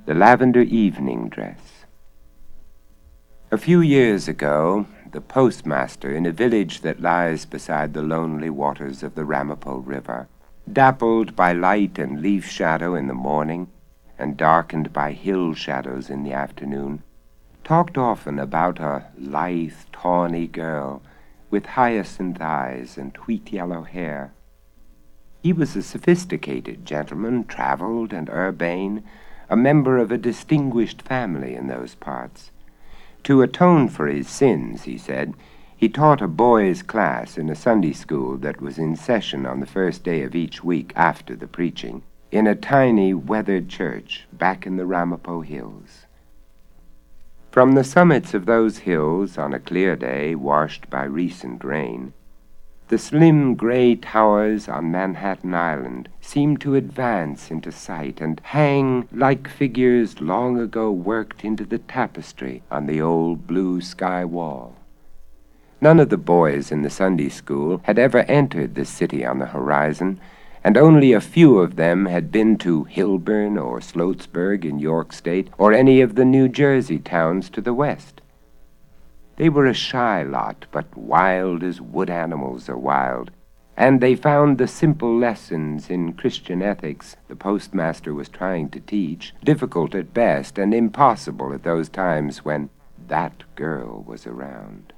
The Lavender Evening Dress. A few years ago, the postmaster in a village that lies beside the lonely waters of the Ramapo River, dappled by light and leaf shadow in the morning, and darkened by hill shadows in the afternoon, talked often about a lithe, tawny girl with hyacinth eyes and wheat-yellow hair. He was a sophisticated gentleman, traveled and urbane, a member of a distinguished family in those parts. To atone for his sins, he said, he taught a boys' class in a Sunday school that was in session on the first day of each week after the preaching, in a tiny, weathered church back in the Ramapo Hills. From the summits of those hills, on a clear day washed by recent rain, the slim gray towers on Manhattan Island seemed to advance into sight and hang like figures long ago worked into the tapestry on the old blue sky wall. None of the boys in the Sunday school had ever entered the city on the horizon, and only a few of them had been to Hilburn or Sloatsburg in York State or any of the New Jersey towns to the west. They were a shy lot, but wild as wood animals are wild, and they found the simple lessons in Christian ethics the postmaster was trying to teach difficult at best and impossible at those times when that girl was around.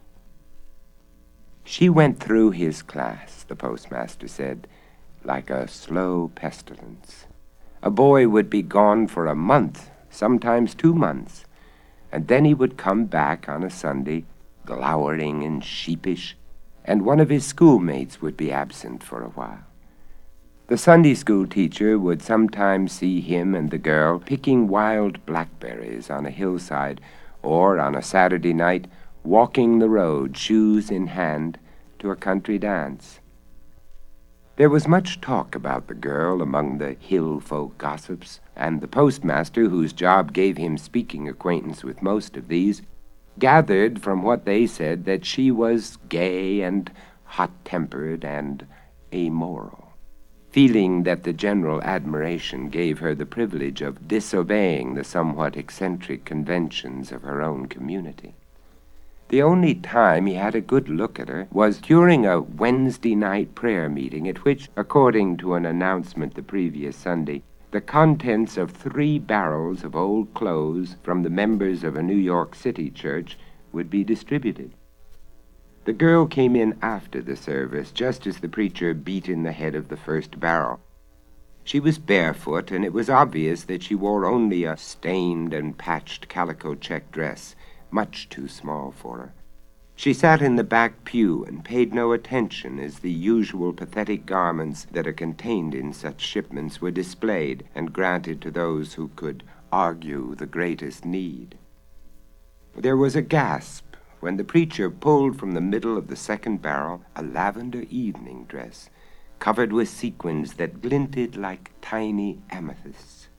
She went through his class, the postmaster said, like a slow pestilence. A boy would be gone for a month, sometimes 2 months, and then he would come back on a Sunday, glowering and sheepish, and one of his schoolmates would be absent for a while. The Sunday school teacher would sometimes see him and the girl picking wild blackberries on a hillside, or on a Saturday night, walking the road, shoes in hand, to a country dance. There was much talk about the girl among the hill folk gossips, and the postmaster, whose job gave him speaking acquaintance with most of these, gathered from what they said that she was gay and hot-tempered and amoral, feeling that the general admiration gave her the privilege of disobeying the somewhat eccentric conventions of her own community. The only time he had a good look at her was during a Wednesday night prayer meeting at which, according to an announcement the previous Sunday, the contents of 3 barrels of old clothes from the members of a New York City church would be distributed. The girl came in after the service, just as the preacher beat in the head of the first barrel. She was barefoot, and it was obvious that she wore only a stained and patched calico check dress, much too small for her. She sat in the back pew and paid no attention as the usual pathetic garments that are contained in such shipments were displayed and granted to those who could argue the greatest need. There was a gasp when the preacher pulled from the middle of the second barrel a lavender evening dress covered with sequins that glinted like tiny amethysts.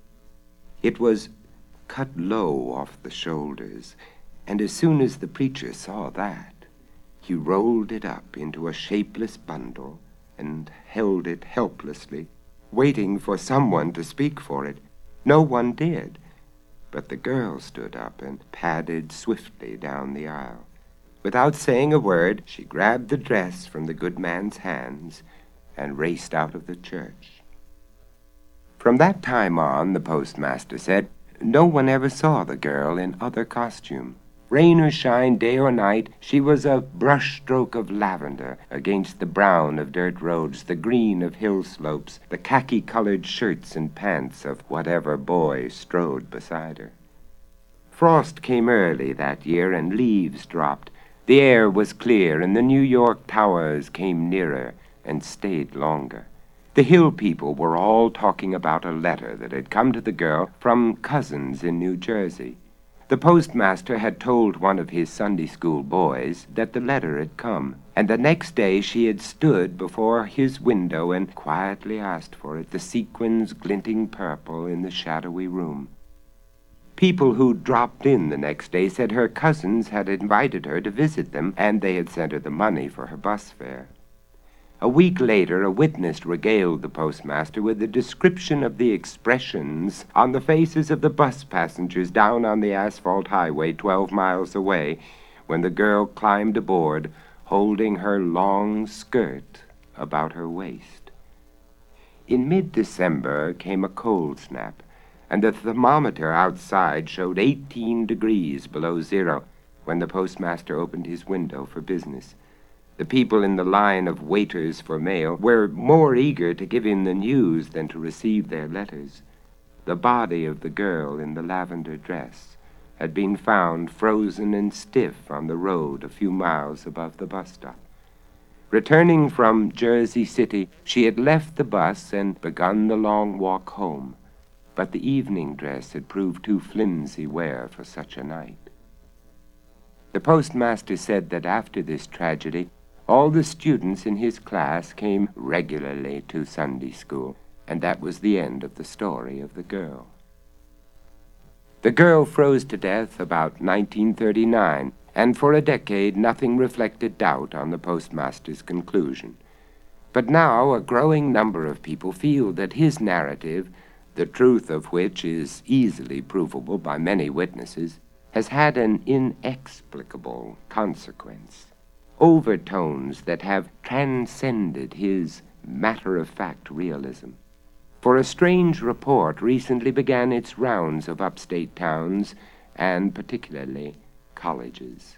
It was cut low off the shoulders, and as soon as the preacher saw that, he rolled it up into a shapeless bundle and held it helplessly, waiting for someone to speak for it. No one did, but the girl stood up and padded swiftly down the aisle. Without saying a word, she grabbed the dress from the good man's hands and raced out of the church. From that time on, the postmaster said, no one ever saw the girl in other costume. Rain or shine, day or night, she was a brush-stroke of lavender against the brown of dirt roads, the green of hill slopes, the khaki-colored shirts and pants of whatever boy strode beside her. Frost came early that year, and leaves dropped. The air was clear, and the New York towers came nearer and stayed longer. The hill people were all talking about a letter that had come to the girl from cousins in New Jersey. The postmaster had told one of his Sunday school boys that the letter had come, and the next day she had stood before his window and quietly asked for it, the sequins glinting purple in the shadowy room. People who dropped in the next day said her cousins had invited her to visit them, and they had sent her the money for her bus fare. A week later, a witness regaled the postmaster with a description of the expressions on the faces of the bus passengers down on the asphalt highway 12 miles away when the girl climbed aboard, holding her long skirt about her waist. In mid-December came a cold snap, and the thermometer outside showed 18 degrees below zero when the postmaster opened his window for business. The people in the line of waiters for mail were more eager to give him the news than to receive their letters. The body of the girl in the lavender dress had been found frozen and stiff on the road a few miles above the bus stop. Returning from Jersey City, she had left the bus and begun the long walk home, but the evening dress had proved too flimsy wear for such a night. The postmaster said that after this tragedy, all the students in his class came regularly to Sunday school, and that was the end of the story of the girl. The girl froze to death about 1939, and for a decade nothing reflected doubt on the postmaster's conclusion. But now a growing number of people feel that his narrative, the truth of which is easily provable by many witnesses, has had an inexplicable consequence. Overtones that have transcended his matter-of-fact realism. For a strange report recently began its rounds of upstate towns, and particularly colleges.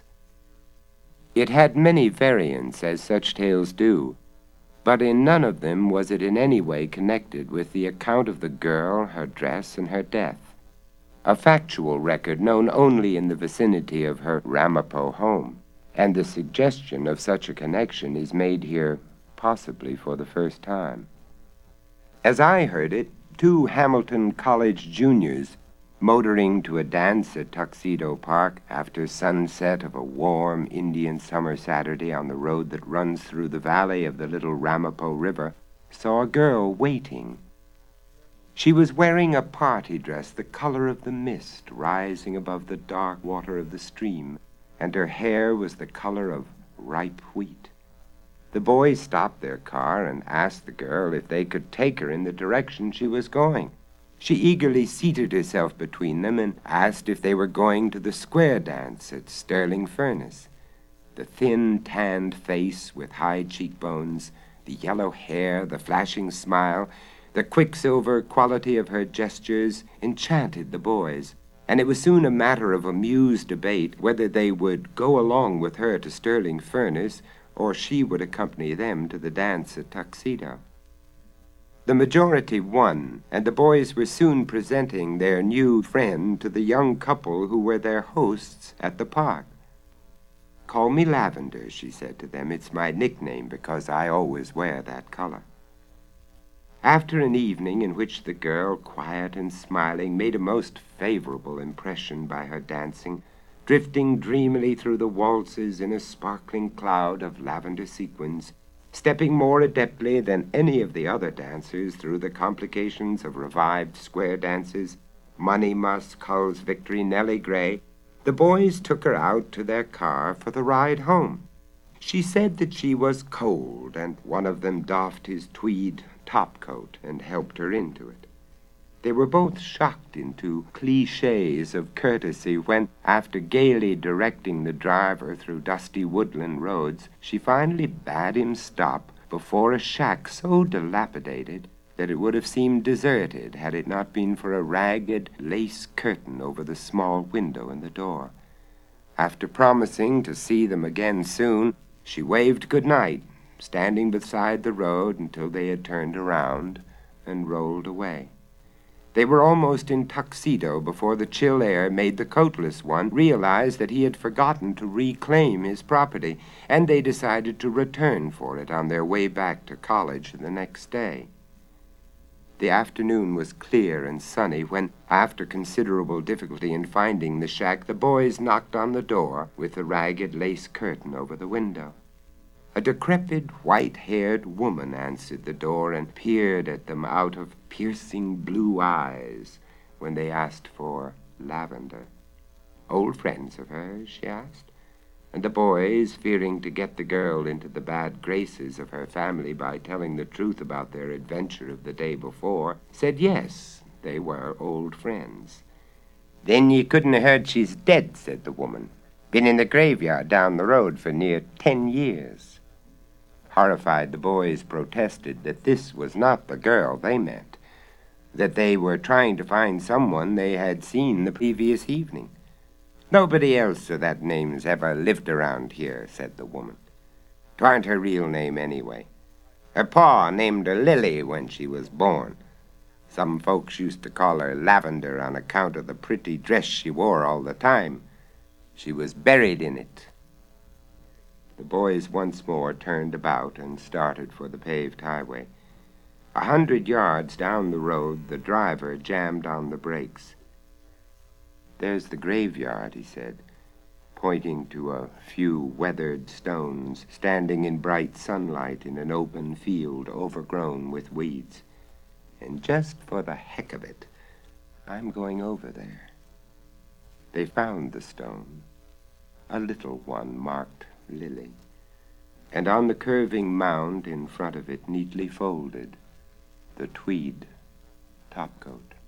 It had many variants, as such tales do, but in none of them was it in any way connected with the account of the girl, her dress, and her death, a factual record known only in the vicinity of her Ramapo home. And the suggestion of such a connection is made here possibly for the first time. As I heard it, 2 Hamilton College juniors, motoring to a dance at Tuxedo Park after sunset of a warm Indian summer Saturday on the road that runs through the valley of the little Ramapo River, saw a girl waiting. She was wearing a party dress the color of the mist rising above the dark water of the stream, and her hair was the color of ripe wheat. The boys stopped their car and asked the girl if they could take her in the direction she was going. She eagerly seated herself between them and asked if they were going to the square dance at Sterling Furnace. The thin, tanned face with high cheekbones, the yellow hair, the flashing smile, the quicksilver quality of her gestures enchanted the boys, and it was soon a matter of amused debate whether they would go along with her to Sterling Furnace or she would accompany them to the dance at Tuxedo. The majority won, and the boys were soon presenting their new friend to the young couple who were their hosts at the park. "Call me Lavender," she said to them. "It's my nickname because I always wear that color." After an evening in which the girl, quiet and smiling, made a most favorable impression by her dancing, drifting dreamily through the waltzes in a sparkling cloud of lavender sequins, stepping more adeptly than any of the other dancers through the complications of revived square dances, Money Musk, Hull's Victory, Nellie Gray, the boys took her out to their car for the ride home. She said that she was cold, and one of them doffed his tweed topcoat and helped her into it. They were both shocked into cliches of courtesy when, after gaily directing the driver through dusty woodland roads, she finally bade him stop before a shack so dilapidated that it would have seemed deserted had it not been for a ragged lace curtain over the small window in the door. After promising to see them again soon, she waved good night, standing beside the road until they had turned around and rolled away. They were almost in Tuxedo before the chill air made the coatless one realize that he had forgotten to reclaim his property, and they decided to return for it on their way back to college the next day. The afternoon was clear and sunny when, after considerable difficulty in finding the shack, the boys knocked on the door with the ragged lace curtain over the window. A decrepit, white-haired woman answered the door and peered at them out of piercing blue eyes when they asked for Lavender. "Old friends of hers?" she asked. And the boys, fearing to get the girl into the bad graces of her family by telling the truth about their adventure of the day before, said yes, they were old friends. "Then ye couldn't have heard she's dead," said the woman. "Been in the graveyard down the road for near 10 years. Horrified, the boys protested that this was not the girl they meant, that they were trying to find someone they had seen the previous evening. "Nobody else of that name's ever lived around here," said the woman. "'Twarn't her real name anyway. Her pa named her Lily when she was born. Some folks used to call her Lavender on account of the pretty dress she wore all the time. She was buried in it." The boys once more turned about and started for the paved highway. 100 yards down the road, the driver jammed on the brakes. "There's the graveyard," he said, pointing to a few weathered stones standing in bright sunlight in an open field overgrown with weeds. "And just for the heck of it, I'm going over there." They found the stone, a little one marked Lily, and on the curving mound in front of it, neatly folded, the tweed topcoat.